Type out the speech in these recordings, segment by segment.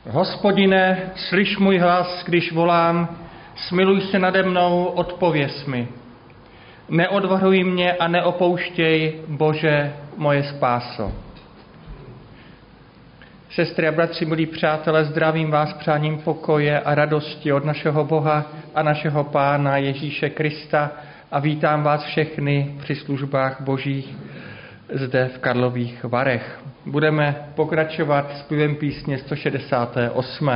Hospodine, slyš můj hlas, když volám, smiluj se nade mnou, odpověz mi. Neodvrhuj mě a neopouštěj, Bože, moje spáso. Sestry a bratři, milí přátelé, zdravím vás přáním pokoje a radosti od našeho Boha a našeho Pána Ježíše Krista a vítám vás všechny při službách božích zde v Karlových Varech. Budeme pokračovat zpěvem písně 168.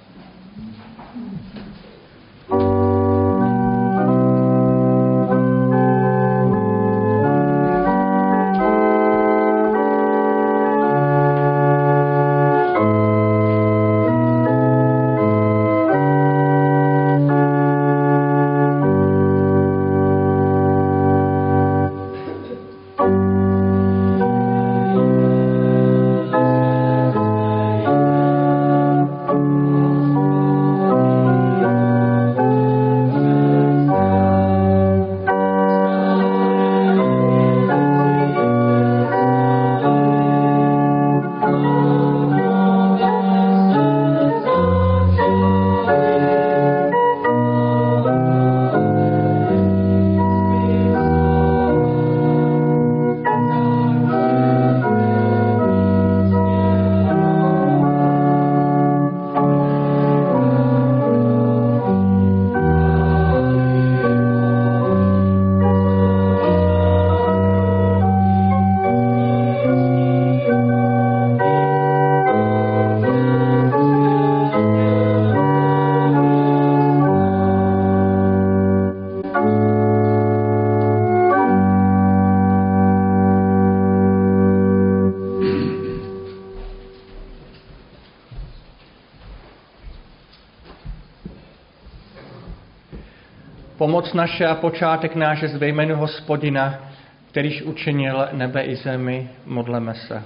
Pomoc naše a počátek náš ve jménu Hospodina, kterýž učinil nebe i zemi, modleme se.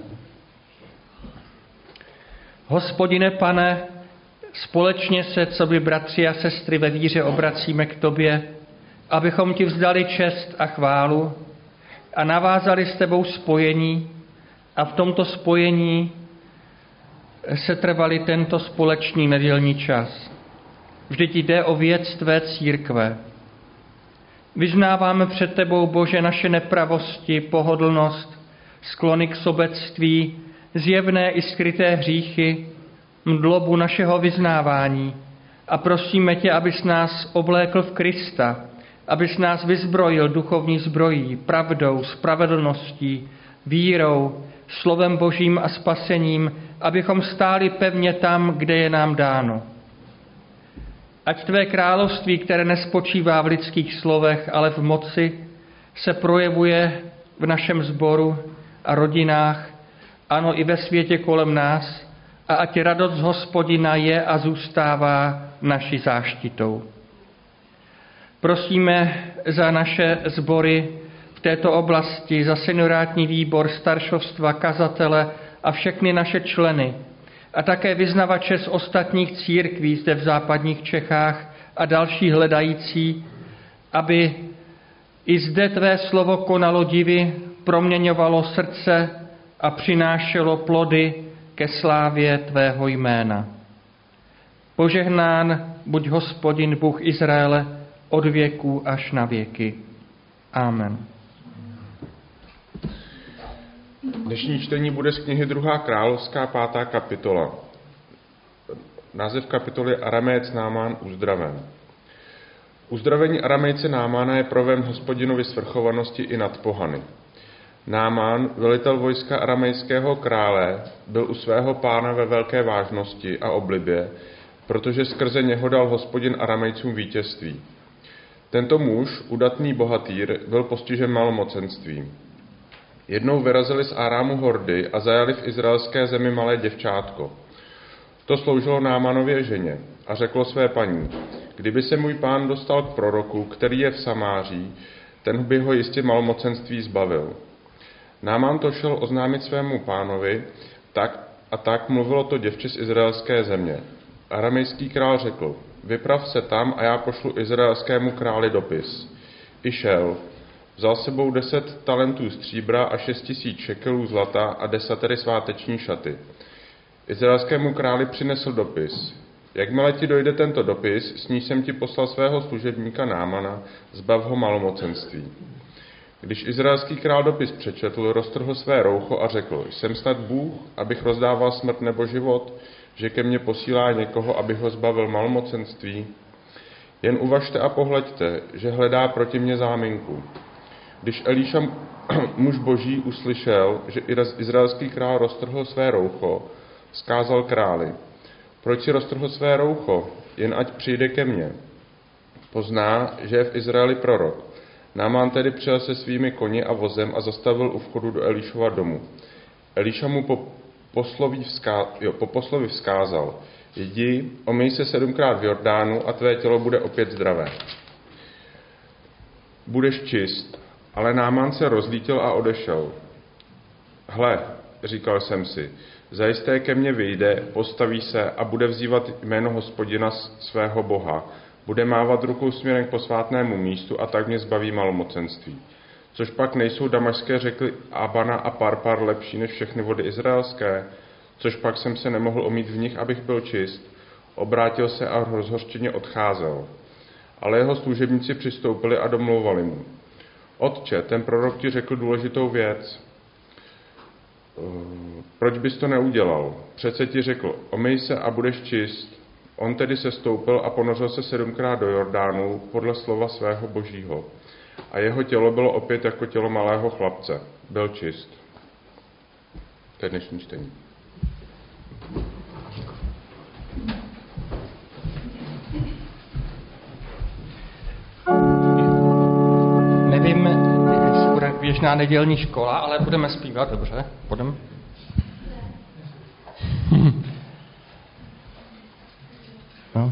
Hospodine, Pane, společně se, coby bratři a sestry ve víře, obracíme k tobě, abychom ti vzdali čest a chválu a navázali s tebou spojení a v tomto spojení se trvali tento společný nedělní čas. Vždyť jde o věc tvé církve. Vyznáváme před tebou, Bože, naše nepravosti, pohodlnost, sklony k sobectví, zjevné i skryté hříchy, mdlobu našeho vyznávání a prosíme tě, abys nás oblékl v Krista, abys nás vyzbrojil duchovní zbrojí, pravdou, spravedlností, vírou, slovem Božím a spasením, abychom stáli pevně tam, kde je nám dáno. Ať tvé království, které nespočívá v lidských slovech, ale v moci, se projevuje v našem sboru a rodinách, ano i ve světě kolem nás, a ať radost z Hospodina je a zůstává naší záštitou. Prosíme za naše sbory v této oblasti, za seniorátní výbor, staršovstva, kazatele a všechny naše členy, a také vyznavače z ostatních církví zde v západních Čechách a další hledající, aby i zde tvé slovo konalo divy, proměňovalo srdce a přinášelo plody ke slávě tvého jména. Požehnán buď Hospodin Bůh Izraele od věků až na věky. Amen. Dnešní čtení bude z knihy 2. královská 5. kapitola. Název kapitoly Aramejec Námán uzdraven. Uzdravení Aramejce Námána je projev Hospodinovy svrchovanosti i nad pohany. Námán, velitel vojska aramejského krále, byl u svého pána ve velké vážnosti a oblibě, protože skrze něho dal Hospodin Aramejcům vítězství. Tento muž, udatný bohatýr, byl postižen malomocenstvím. Jednou vyrazili z Arámu hordy a zajali v izraelské zemi malé děvčátko. To sloužilo Námanově ženě a řeklo své paní: kdyby se můj pán dostal k proroku, který je v Samáří, ten by ho jistě malomocenství zbavil. Námán to šel oznámit svému pánovi, tak mluvilo to děvče z izraelské země. Aramejský král řekl: vyprav se tam a já pošlu izraelskému králi dopis. I šel. Vzal sebou 10 talentů stříbra a 6 000 šekelů zlata a 10 sváteční šaty. Izraelskému králi přinesl dopis. Jakmile ti dojde tento dopis, s níž jsem ti poslal svého služebníka Námana, zbav ho malomocenství. Když izraelský král dopis přečetl, roztrhl své roucho a řekl, jsem snad Bůh, abych rozdával smrt nebo život, že ke mně posílá někoho, abych ho zbavil malomocenství? Jen uvažte a pohleďte, že hledá proti mně záminku. Když Elíša, muž boží, uslyšel, že izraelský král roztrhl své roucho, vzkázal králi, proč si roztrhl své roucho, jen ať přijde ke mně. Pozná, že je v Izraeli prorok. Námán tedy přijel se svými koni a vozem a zastavil u vchodu do Elíšova domu. Elíša mu po poslovi vzkázal, jdi, omyj se 7krát v Jordánu a tvé tělo bude opět zdravé. Budeš čist, ale Námán se rozlítil a odešel. Hle, říkal jsem si, zajisté ke mně vyjde, postaví se a bude vzývat jméno Hospodina svého Boha, bude mávat rukou směrem k posvátnému místu a tak mě zbaví malomocenství. Což pak nejsou damašské řeky Abana a Parpar lepší než všechny vody izraelské? Což pak jsem se nemohl omít v nich, abych byl čist? Obrátil se a rozhořčeně odcházel. Ale jeho služebníci přistoupili a domlouvali mu. Otče, ten prorok ti řekl důležitou věc. Proč bys to neudělal? Přece ti řekl, omyj se a budeš čist. On tedy se stoupil a ponořil se 7krát do Jordánu podle slova svého božího. A jeho tělo bylo opět jako tělo malého chlapce. Byl čist. To je dnešní čtení. Nevím, jestli bude běžná nedělní škola, ale budeme zpívat, dobře? Budeme? No.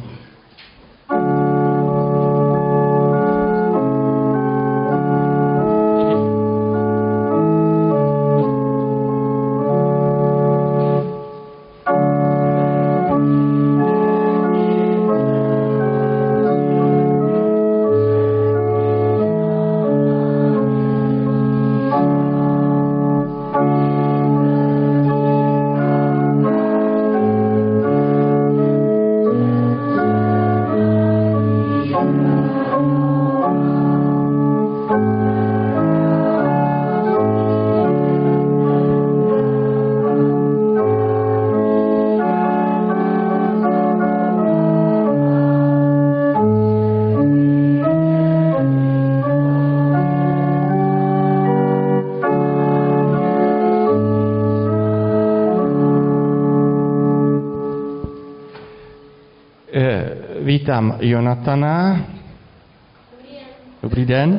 Vítám Jonatana. Dobrý den.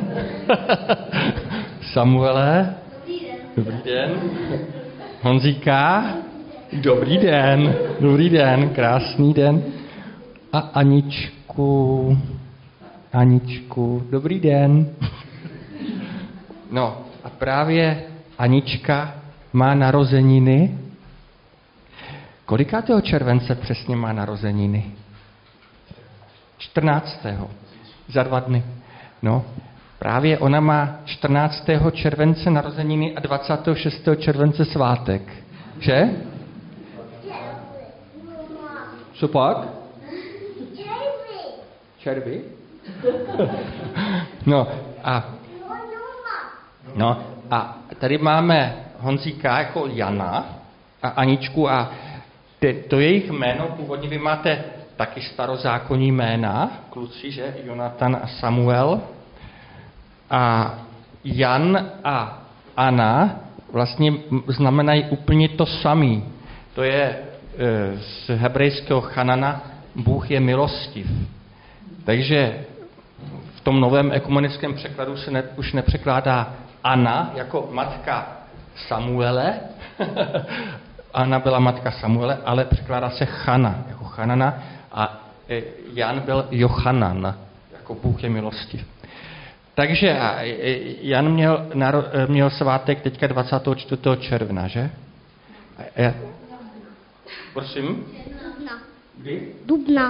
Samuele. Dobrý den. Honzíka. Dobrý den. Dobrý den. Krásný den. A Aničku. Aničku. Dobrý den. No a právě Anička má narozeniny. Kolikátého července přesně má narozeniny? 14. Za 2 dny. No, právě ona má 14. července narozeniny a 26. července svátek. Že? Co pak? Červy. No a tady máme Honzíka jako Jana a Aničku a to jejich jméno, původně vy máte taky starozákonní jména, kluci, že? Jonatan a Samuel. A Jan a Anna vlastně znamenají úplně to samé. To je z hebrejského Chanana, Bůh je milostiv. Takže v tom novém ekumenickém překladu se už nepřekládá Anna jako matka Samuele, Anna byla matka Samuele, ale překládá se Chana jako Chanana a Jan byl Jochanan, jako Bůh je milostiv. Takže Jan měl svátek teďka 24. června, že? Prosím? Dubna. Kdy? Dubna.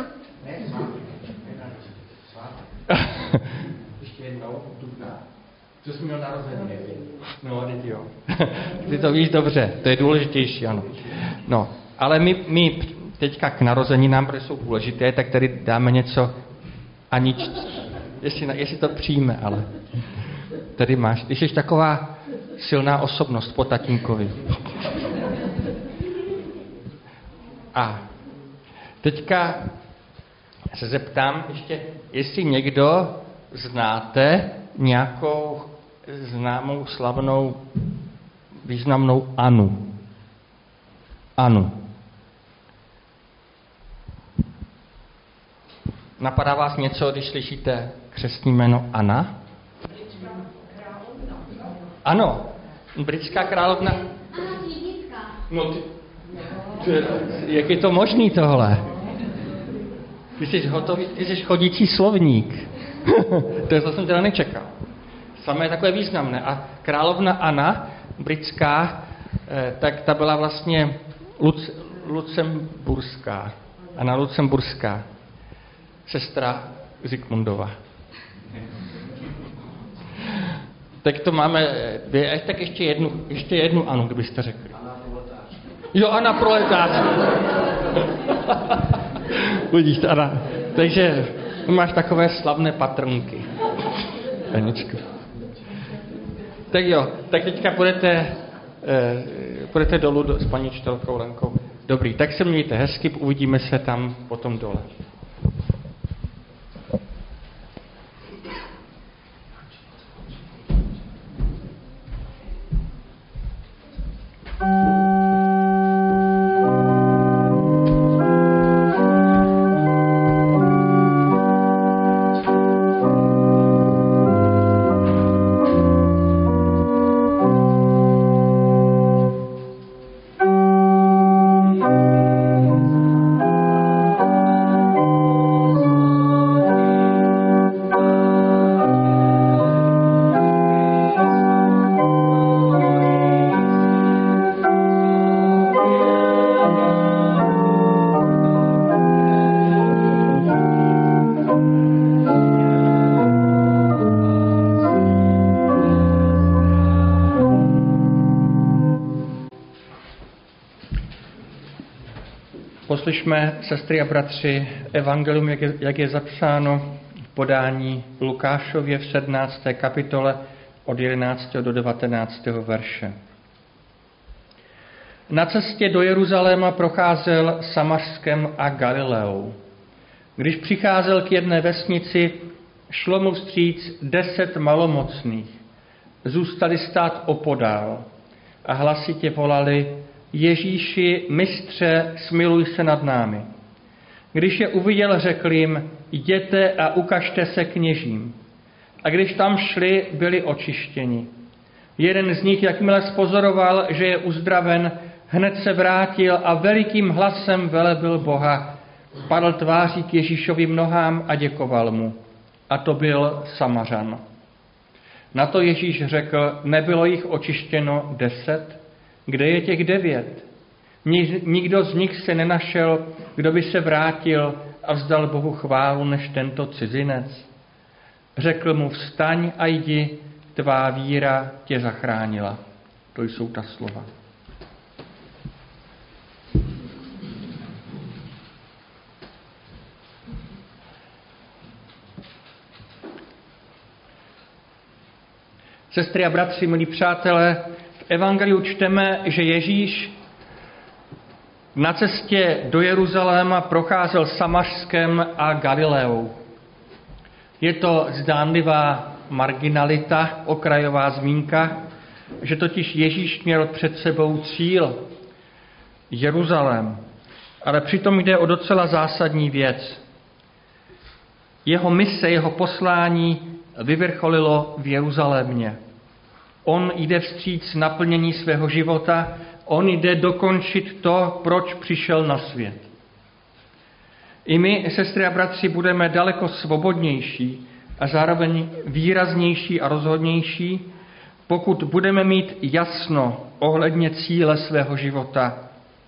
Ještě jednou, dubna. Co jsi měl narozeniny? No, teď jo. Ty to víš dobře, to je důležitější, ano. No, Ale my teďka k narozeninám, protože jsou důležité, tak tady dáme něco jestli to přijme, ale tady máš. Ty jsi taková silná osobnost po tatínkovi. A teďka se zeptám ještě, jestli někdo znáte nějakou známou, slavnou, významnou Anu. Anu. Napadá vás něco, když slyšíte křestní jméno Anna? Ano, britská královna. No, jak je to možný tohle? Ty jsi hotový, ty jsi chodící slovník. To jsem teda nečekal. Samé takové významné. A královna Anna, britská, tak ta byla vlastně lucemburská. Anna Lucemburská. Sestra Zikmundova. Tak to máme dvě, tak ještě jednu Anu, kdybyste řekli. Jo, Anna Proletář. Vidíš, Anna. Takže máš takové slavné patrnky. Aničku. Tak jo, tak teďka půjdete dolů s paní učitelkou Lenkou. Dobrý, tak se mějte hezky, uvidíme se tam potom dole. Poslyšme, sestry a bratři, evangelium, jak je zapsáno v podání Lukášově v 17. kapitole od 11. do 19. verše. Na cestě do Jeruzaléma procházel Samařskem a Galileou. Když přicházel k jedné vesnici, šlo mu vstříc 10 malomocných. Zůstali stát opodál a hlasitě volali: Ježíši, mistře, smiluj se nad námi. Když je uviděl, řekl jim: jděte a ukažte se kněžím. A když tam šli, byli očištěni. Jeden z nich, jakmile spozoroval, že je uzdraven, hned se vrátil a velikým hlasem velebil Boha. Padl tváří k Ježíšovým nohám a děkoval mu. A to byl Samařan. Na to Ježíš řekl: nebylo jich očištěno 10? Kde je těch 9? Nikdo z nich se nenašel, kdo by se vrátil a vzdal Bohu chválu než tento cizinec. Řekl mu: vstaň a jdi, tvá víra tě zachránila. To jsou ta slova. Sestry a bratři, milí přátelé, v evangeliu čteme, že Ježíš na cestě do Jeruzaléma procházel Samařskem a Galileou. Je to zdánlivá marginalita, okrajová zmínka, že totiž Ježíš měl před sebou cíl Jeruzalém, ale přitom jde o docela zásadní věc. Jeho mise, jeho poslání vyvrcholilo v Jeruzalémě. On jde vstříc naplnění svého života, on jde dokončit to, proč přišel na svět. I my, sestry a bratři, budeme daleko svobodnější a zároveň výraznější a rozhodnější, pokud budeme mít jasno ohledně cíle svého života.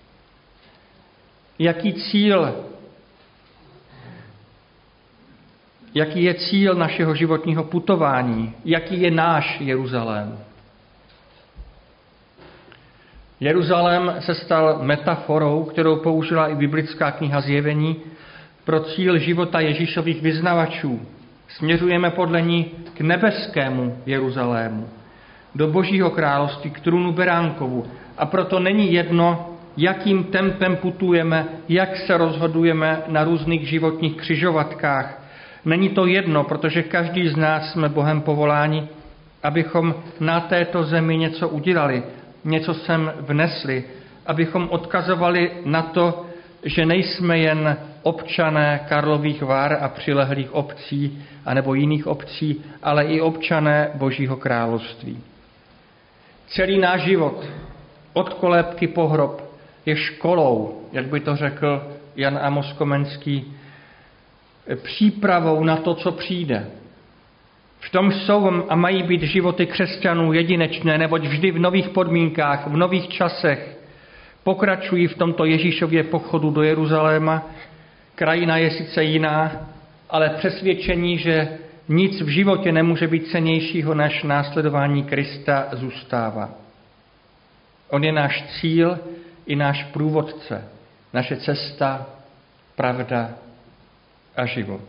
Jaký je cíl našeho životního putování? Jaký je náš Jeruzalém? Jeruzalém se stal metaforou, kterou použila i biblická kniha Zjevení, pro cíl života Ježíšových vyznavačů. Směřujeme podle ní k nebeskému Jeruzalému, do Božího království, k trůnu Beránkovu. A proto není jedno, jakým tempem putujeme, jak se rozhodujeme na různých životních křižovatkách. Není to jedno, protože každý z nás jsme Bohem povoláni, abychom na této zemi něco udělali, něco sem vnesli, abychom odkazovali na to, že nejsme jen občané Karlových Var a přilehlých obcí, anebo jiných obcí, ale i občané Božího království. Celý náš život, od kolébky po hrob, je školou, jak by to řekl Jan Amos Komenský, přípravou na to, co přijde. V tom jsou a mají být životy křesťanů jedinečné, neboť vždy v nových podmínkách, v nových časech pokračují v tomto Ježíšově pochodu do Jeruzaléma. Krajina je sice jiná, ale přesvědčení, že nic v životě nemůže být cennějšího než následování Krista, zůstává. On je náš cíl i náš průvodce, naše cesta, pravda a život.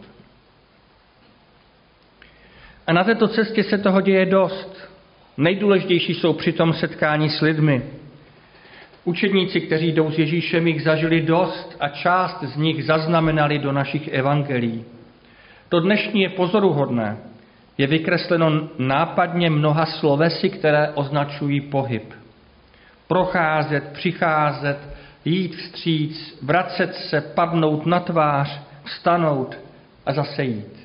A na této cestě se toho děje dost. Nejdůležitější jsou přitom setkání s lidmi. Učedníci, kteří jdou s Ježíšem, jich zažili dost a část z nich zaznamenali do našich evangelií. To dnešní je pozoruhodné. Je vykresleno nápadně mnoha slovesy, které označují pohyb. Procházet, přicházet, jít vstříc, vracet se, padnout na tvář, vstanout a zase jít.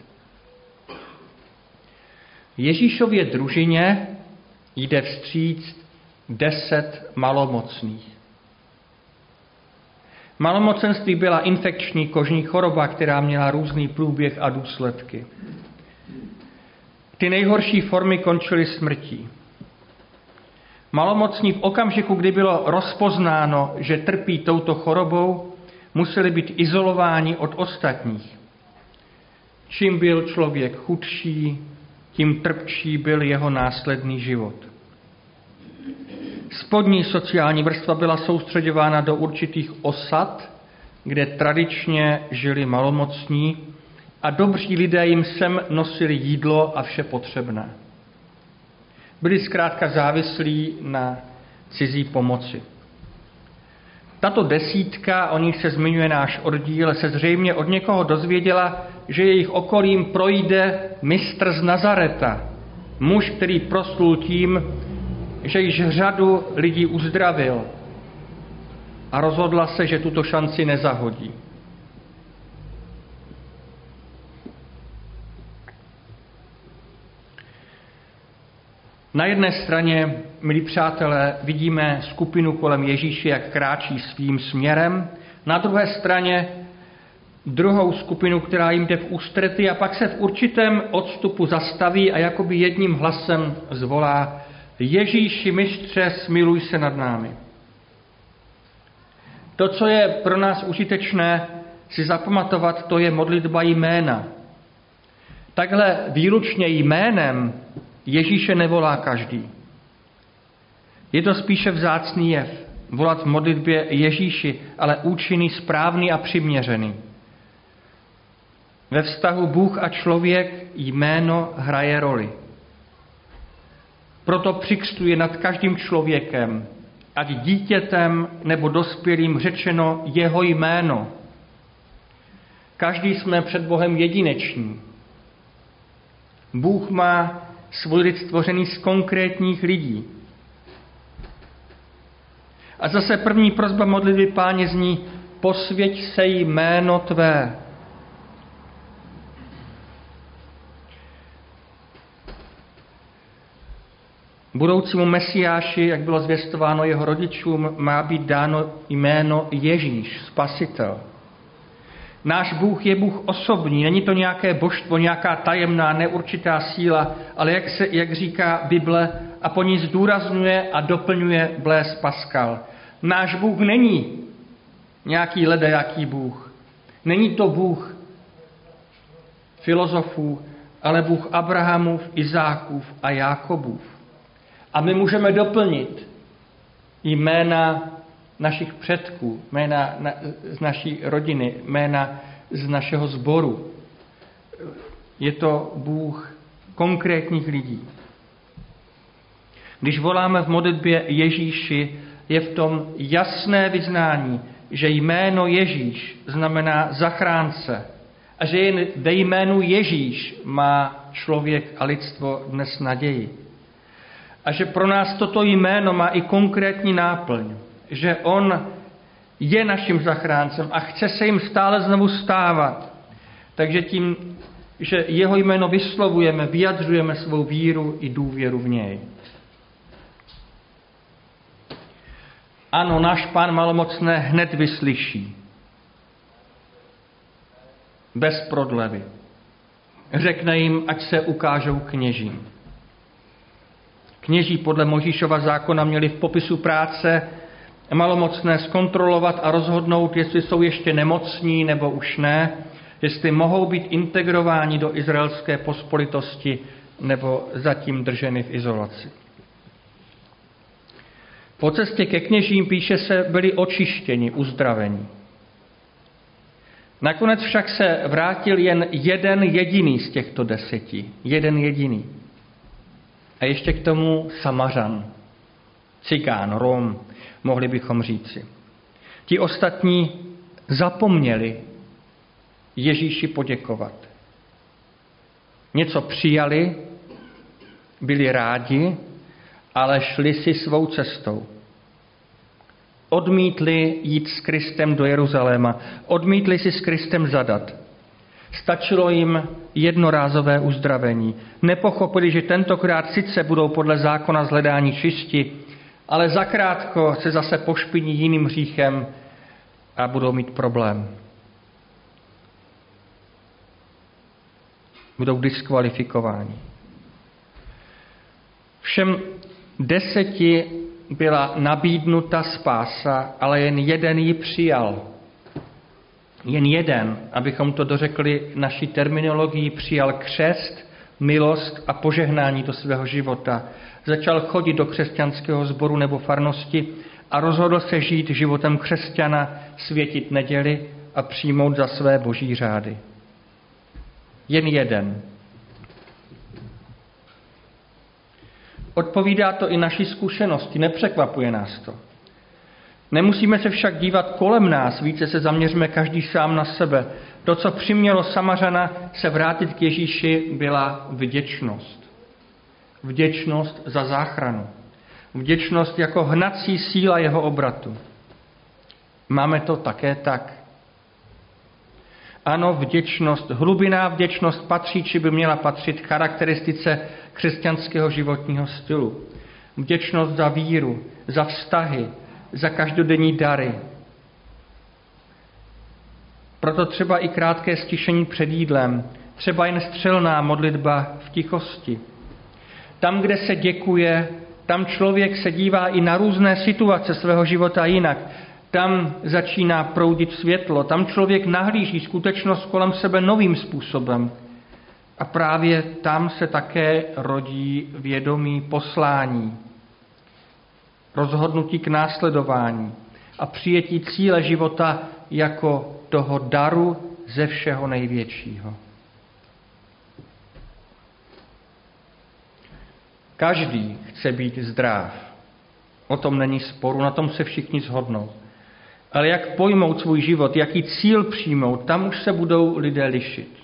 Ježíšově družině jde vstříc 10 malomocných. Malomocenství byla infekční kožní choroba, která měla různý průběh a důsledky. Ty nejhorší formy končily smrtí. Malomocní v okamžiku, kdy bylo rozpoznáno, že trpí touto chorobou, museli být izolováni od ostatních. Čím byl člověk chudší, tím trpčí byl jeho následný život. Spodní sociální vrstva byla soustředována do určitých osad, kde tradičně žili malomocní a dobří lidé jim sem nosili jídlo a vše potřebné. Byli zkrátka závislí na cizí pomoci. Tato desítka, o nich se zmiňuje náš oddíl, se zřejmě od někoho dozvěděla, že jejich okolím projde mistr z Nazareta, muž, který proslul tím, že již řadu lidí uzdravil, a rozhodla se, že tuto šanci nezahodí. Na jedné straně, milí přátelé, vidíme skupinu kolem Ježíše, jak kráčí svým směrem. Na druhé straně druhou skupinu, která jim jde v ústrety a pak se v určitém odstupu zastaví a jakoby jedním hlasem zvolá: Ježíši, mistře, smiluj se nad námi. To, co je pro nás užitečné si zapamatovat, to je modlitba jména. Takhle výlučně jménem Ježíše nevolá každý. Je to spíše vzácný jev, volat v modlitbě Ježíši, ale účinný, správný a přiměřený. Ve vztahu Bůh a člověk jméno hraje roli. Proto při křtu je nad každým člověkem, ať dítětem nebo dospělým, řečeno jeho jméno. Každý jsme před Bohem jedineční. Bůh má svůj lid stvořený z konkrétních lidí. A zase první prosba modlitby Páně zní: posvěť se jméno tvé. Budoucímu Mesiáši, jak bylo zvěstováno jeho rodičům, má být dáno jméno Ježíš, Spasitel. Náš Bůh je Bůh osobní, není to nějaké božstvo, nějaká tajemná, neurčitá síla, ale jak říká Bible, a po ní zdůrazňuje a doplňuje Blaise Pascal. Náš Bůh není nějaký ledajaký Bůh. Není to Bůh filozofů, ale Bůh Abrahamův, Izákův a Jákobův. A my můžeme doplnit: jména našich předků, jména z naší rodiny, jména z našeho sboru. Je to Bůh konkrétních lidí. Když voláme v modlitbě Ježíši, je v tom jasné vyznání, že jméno Ježíš znamená zachránce a že jen ve jménu Ježíš má člověk a lidstvo dnes naději. A že pro nás toto jméno má i konkrétní náplň, že on je naším zachráncem a chce se jim stále znovu stávat. Takže tím, že jeho jméno vyslovujeme, vyjadřujeme svou víru i důvěru v něj. Ano, náš Pán malomocné hned vyslyší. Bez prodlevy. Řekne jim, ať se ukážou kněžím. Kněží podle Mojžíšova zákona měli v popisu práce malomocné zkontrolovat a rozhodnout, jestli jsou ještě nemocní nebo už ne, jestli mohou být integrováni do izraelské pospolitosti nebo zatím drženi v izolaci. Po cestě ke kněžím, píše se, byli očištěni, uzdraveni. Nakonec však se vrátil jen jeden jediný z těchto 10. Jeden jediný. A ještě k tomu Samařan, Cigán, Rom, mohli bychom říci. Ti ostatní zapomněli Ježíši poděkovat. Něco přijali, byli rádi, ale šli si svou cestou. Odmítli jít s Kristem do Jeruzaléma, odmítli si s Kristem zadat. Stačilo jim jednorázové uzdravení. Nepochopili, že tentokrát sice budou podle zákona zhledání čisti, ale zakrátko se zase pošpiní jiným hříchem a budou mít problém. Budou diskvalifikováni. Všem 10 byla nabídnuta spása, ale jen jeden ji přijal. Jen jeden, abychom to dořekli naší terminologií, přijal křest, milost a požehnání do svého života. Začal chodit do křesťanského sboru nebo farnosti a rozhodl se žít životem křesťana, světit neděli a přijmout za své boží řády. Jen jeden. Odpovídá to i naší zkušenosti, nepřekvapuje nás to. Nemusíme se však dívat kolem nás, více se zaměřme každý sám na sebe. To, co přimělo Samařana se vrátit k Ježíši, byla vděčnost. Vděčnost za záchranu. Vděčnost jako hnací síla jeho obratu. Máme to také tak. Ano, vděčnost, hlubinná vděčnost patří, či by měla patřit charakteristice křesťanského životního stylu. Vděčnost za víru, za vztahy, za každodenní dary. Proto třeba i krátké stišení před jídlem, třeba jen střelná modlitba v tichosti. Tam, kde se děkuje, tam člověk se dívá i na různé situace svého života jinak. Tam začíná proudit světlo, tam člověk nahlíží skutečnost kolem sebe novým způsobem. A právě tam se také rodí vědomí poslání, rozhodnutí k následování a přijetí cíle života jako toho daru ze všeho největšího. Každý chce být zdrav. O tom není sporu, na tom se všichni shodnou. Ale jak pojmout svůj život, jaký cíl přijmout, tam už se budou lidé lišit.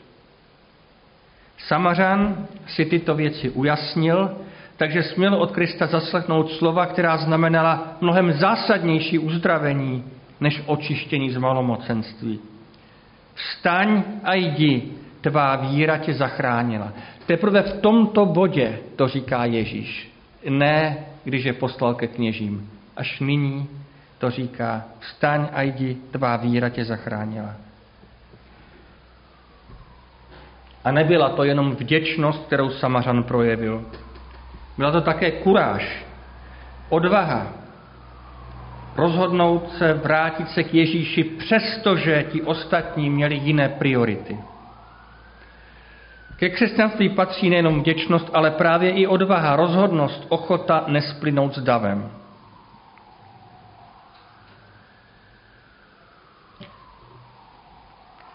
Samařan si tyto věci ujasnil, takže směl od Krista zaslechnout slova, která znamenala mnohem zásadnější uzdravení než očištění z malomocenství. Vstaň a jdi, tvá víra tě zachránila. Teprve v tomto bodě to říká Ježíš. Ne, když je poslal ke kněžím. Až nyní to říká, vstaň a jdi, tvá víra tě zachránila. A nebyla to jenom vděčnost, kterou Samařan projevil. Byla to také kuráž, odvaha, rozhodnout se, vrátit se k Ježíši, přestože ti ostatní měli jiné priority. Ke křesťanství patří nejenom vděčnost, ale právě i odvaha, rozhodnost, ochota nesplynout s davem.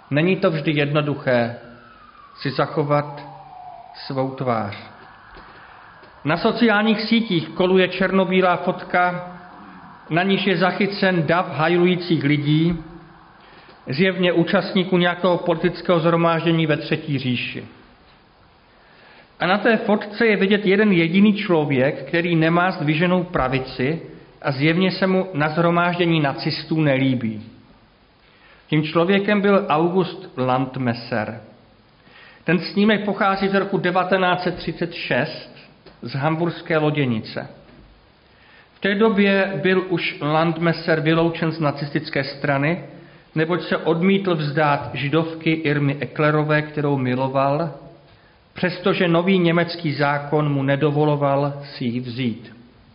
Není to vždy jednoduché si zachovat svou tvář. Na sociálních sítích koluje černobílá fotka, na níž je zachycen dav hajlujících lidí, zjevně účastníků nějakého politického shromáždění ve Třetí říši. A na té fotce je vidět jeden jediný člověk, který nemá zdviženou pravici a zjevně se mu na shromáždění nacistů nelíbí. Tím člověkem byl August Landmesser. Ten snímek pochází z roku 1936 z hamburské loděnice. V té době byl už Landmesser vyloučen z nacistické strany, neboť se odmítl vzdát židovky Irmy Eklerové, kterou miloval, přestože nový německý zákon mu nedovoloval si ji vzít.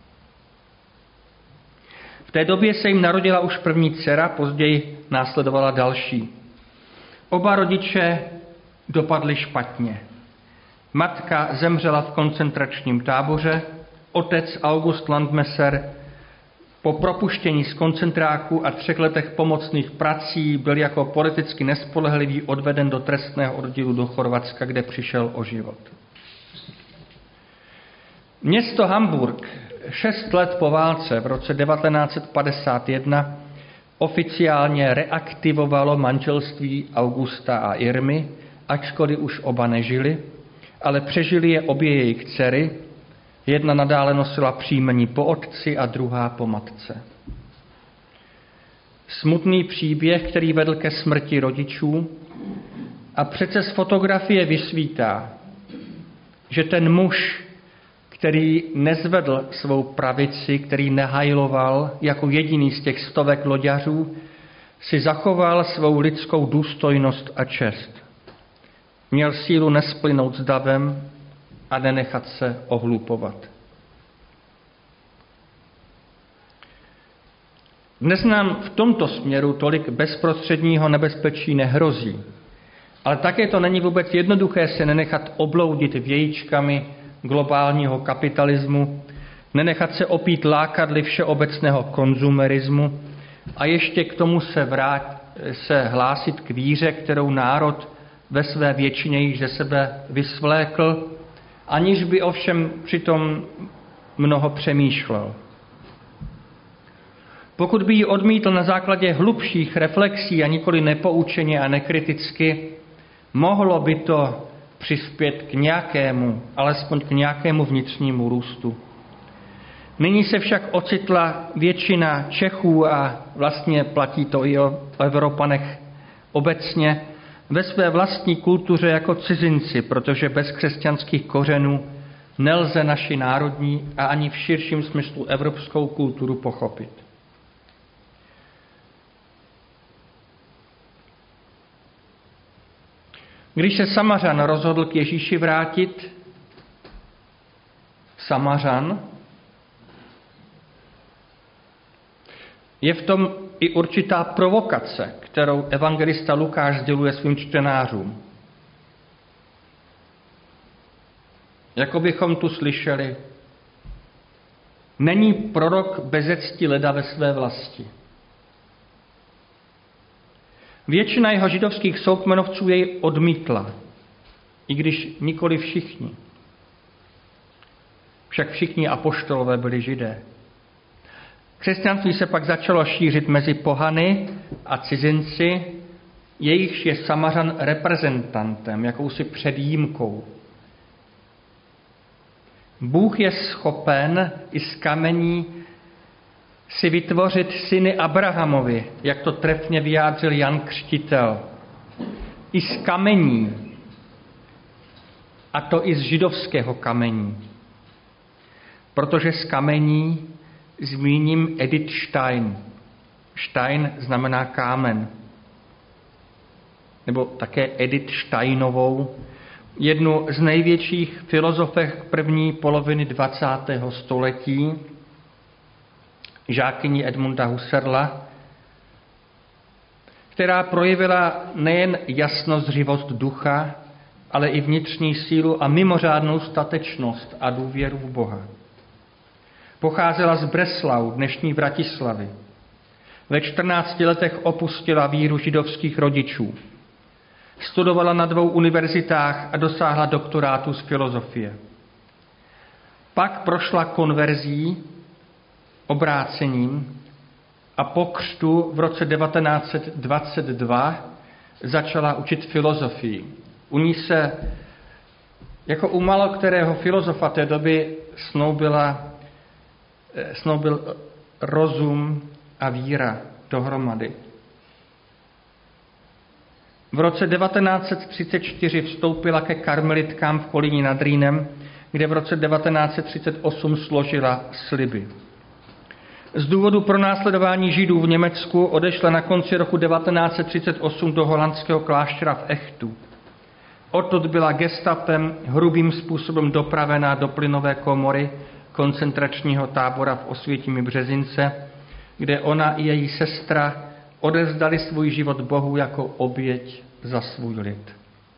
V té době se jim narodila už první dcera, později následovala další. Oba rodiče dopadli špatně. Matka zemřela v koncentračním táboře, otec August Landmesser po propuštění z koncentráku a 3 letech pomocných prací byl jako politicky nespolehlivý odveden do trestného oddílu do Chorvatska, kde přišel o život. Město Hamburg 6 let po válce v roce 1951 oficiálně reaktivovalo manželství Augusta a Irmy, ačkoliv už oba nežili, ale přežili je obě jejich dcery. Jedna nadále nosila příjmení po otci a druhá po matce. Smutný příběh, který vedl ke smrti rodičů, a přece z fotografie vysvítá, že ten muž, který nezvedl svou pravici, který nehajloval jako jediný z těch stovek loďařů, si zachoval svou lidskou důstojnost a čest. Měl sílu nesplynout s davem a nenechat se ohlupovat. Dnes nám v tomto směru tolik bezprostředního nebezpečí nehrozí, ale také to není vůbec jednoduché se nenechat obloudit vějíčkami globálního kapitalismu, nenechat se opít lákadly všeobecného konzumerismu a ještě k tomu se hlásit k víře, kterou národ ve své většině již ze sebe vysvlékl, aniž by ovšem přitom mnoho přemýšlel. Pokud by ji odmítl na základě hlubších reflexí a nikoli nepoučeně a nekriticky, mohlo by to přispět k nějakému, alespoň k nějakému vnitřnímu růstu. Nyní se však ocitla většina Čechů, a vlastně platí to i o Evropanech obecně, ve své vlastní kultuře jako cizinci, protože bez křesťanských kořenů nelze naši národní a ani v širším smyslu evropskou kulturu pochopit. Když se Samařan rozhodl k Ježíši vrátit, Samařan, je v tom i určitá provokace, kterou evangelista Lukáš sděluje svým čtenářům. Jako bychom tu slyšeli, není prorok beze cti leda ve své vlasti. Většina jeho židovských soukmenovců jej odmítla, i když nikoli všichni. Však všichni apoštolové byli Židé. Křesťanství se pak začalo šířit mezi pohany a cizinci, jejichž je Samařan reprezentantem, jakousi předjímkou. Bůh je schopen i z kamení si vytvořit syny Abrahamovi, jak to trefně vyjádřil Jan Křtitel. I z kamení, a to i z židovského kamení. Protože z kamení zmíním Edith Stein. Stein znamená kámen. Nebo také Edith Steinovou, jednu z největších filozofek první poloviny 20. století, žákyni Edmunda Husserla, která projevila nejen jasnozřivost ducha, ale i vnitřní sílu a mimořádnou statečnost a důvěru v Boha. Pocházela z Breslau, dnešní Bratislavy. Ve 14 letech opustila víru židovských rodičů. Studovala na 2 univerzitách a dosáhla doktorátu z filozofie. Pak prošla konverzí, obrácením a po křtu v roce 1922 začala učit filozofii. U ní se, jako u malokterého filozofa té doby, snoubil rozum a víra dohromady. V roce 1934 vstoupila ke karmelitkám v Kolíně nad Rýnem, kde v roce 1938 složila sliby. Z důvodu pronásledování Židů v Německu odešla na konci roku 1938 do holandského kláštera v Echtu. Odtud byla gestapem hrubým způsobem dopravená do plynové komory koncentračního tábora v Osvětimi-Březince, kde ona i její sestra odevzdali svůj život Bohu jako oběť za svůj lid.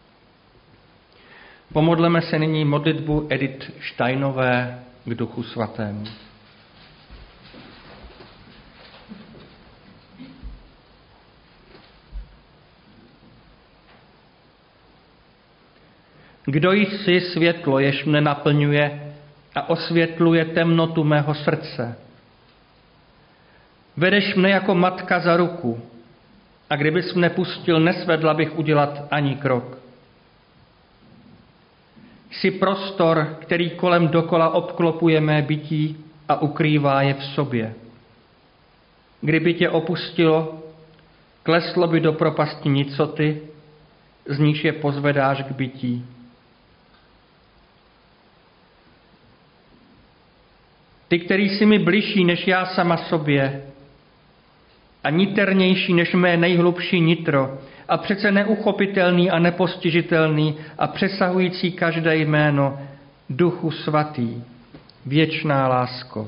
Pomodleme se nyní modlitbu Edith Steinové k Duchu Svatému. Kdo jsi světlo, jež mne naplňuje a osvětluje temnotu mého srdce. Vedeš mne jako matka za ruku a kdybys mne pustil, nesvedla bych udělat ani krok. Jsi prostor, který kolem dokola obklopuje mé bytí a ukrývá je v sobě. Kdyby tě opustilo, kleslo by do propasti nicoty, z níž je pozvedáš k bytí. Ty, který jsi mi bližší než já sama sobě a niternější než mé nejhlubší nitro a přece neuchopitelný a nepostižitelný a přesahující každé jméno, Duchu Svatý, věčná lásko.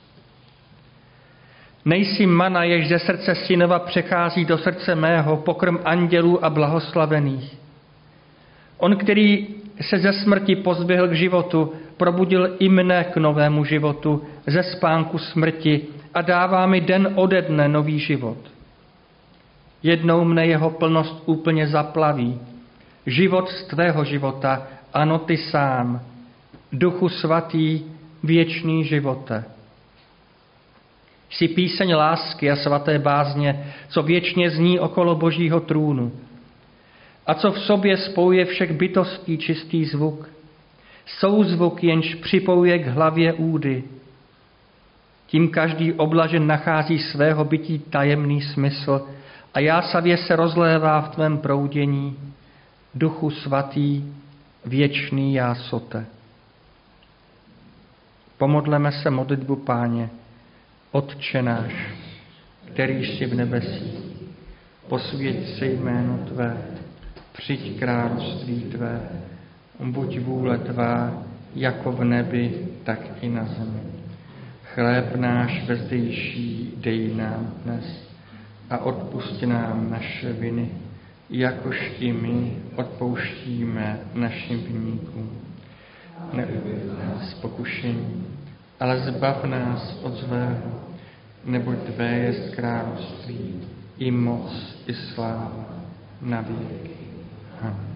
Nejsi mana, jež ze srdce synova přechází do srdce mého, pokrm andělů a blahoslavených. On, který se ze smrti pozběhl k životu, probudil i mne k novému životu ze spánku smrti a dává mi den ode dne nový život. Jednou mne jeho plnost úplně zaplaví. Život z tvého života, ano ty sám, Duchu Svatý, věčný živote. Jsi píseň lásky a svaté bázně, co věčně zní okolo Božího trůnu a co v sobě spojuje všech bytostí čistý zvuk. Souzvuk, jenž připojuje k hlavě údy. Tím každý oblažen nachází svého bytí tajemný smysl a jásavě se rozlévá v tvém proudění, Duchu Svatý, věčný jásote. Pomodleme se modlitbu Páně. Otče náš, který jsi v nebesích, posvěť se jméno tvé, přijď království tvé, buď vůle tvá, jako v nebi, tak i na zemi. Chléb náš vezdejší dej nám dnes a odpusť nám naše viny, jakož i my odpouštíme našim viníkům. Neuveď nás pokušení, ale zbav nás od zlého, neboť tvé jest království, i moc, i sláva, na věky. Amen.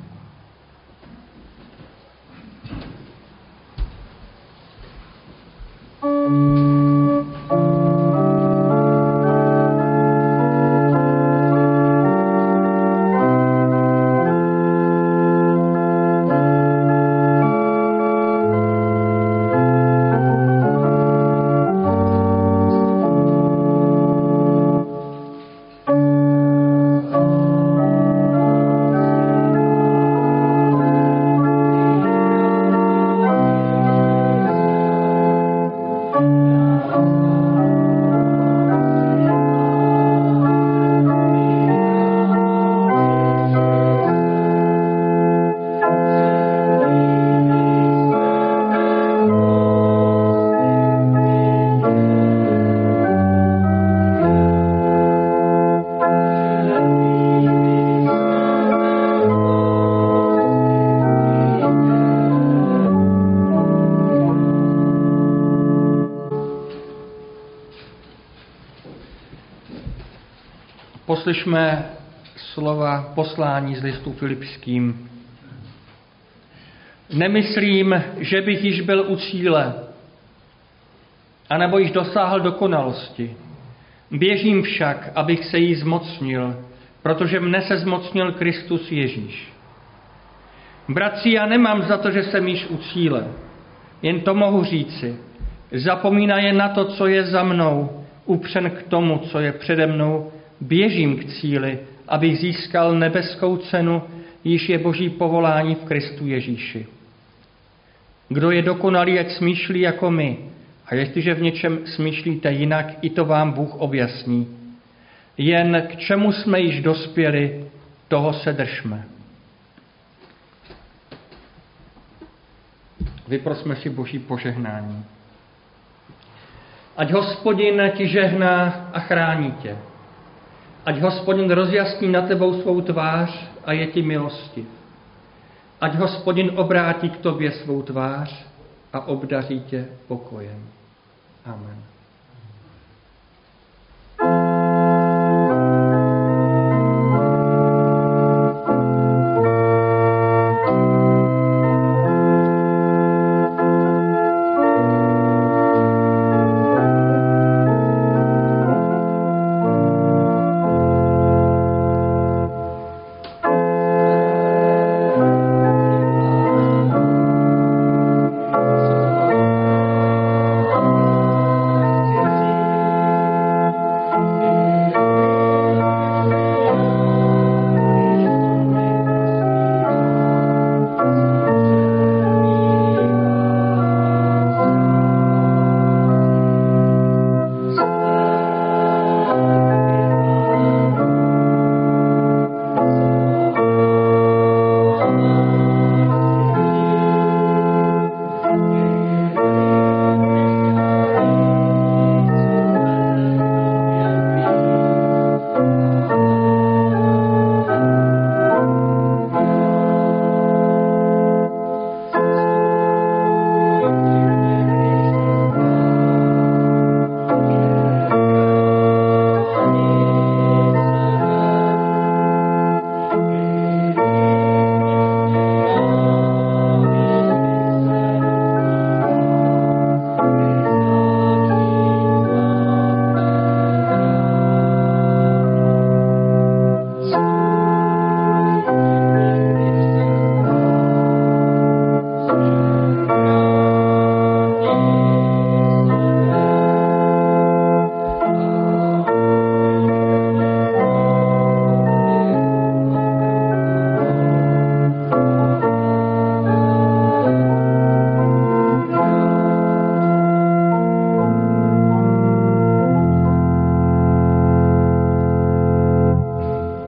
Poslyšme slova poslání z listu Filipským. Nemyslím, že bych již byl u cíle, anebo již dosáhl dokonalosti. Běžím však, abych se jí zmocnil, protože mne se zmocnil Kristus Ježíš. Bratři, já nemám za to, že jsem již u cíle. Jen to mohu říci. Zapomínaje na to, co je za mnou, upřen k tomu, co je přede mnou, běžím k cíli, abych získal nebeskou cenu, již je Boží povolání v Kristu Ježíši. Kdo je dokonalý, ať smýšlí jako my, a jestliže v něčem smýšlíte jinak, i to vám Bůh objasní. Jen k čemu jsme již dospěli, toho se držme. Vyprosme si Boží požehnání. Ať Hospodin ti žehná a chrání tě. Ať Hospodin rozjasní na tebou svou tvář a je ti milostiv. Ať Hospodin obrátí k tobě svou tvář a obdaří tě pokojem. Amen.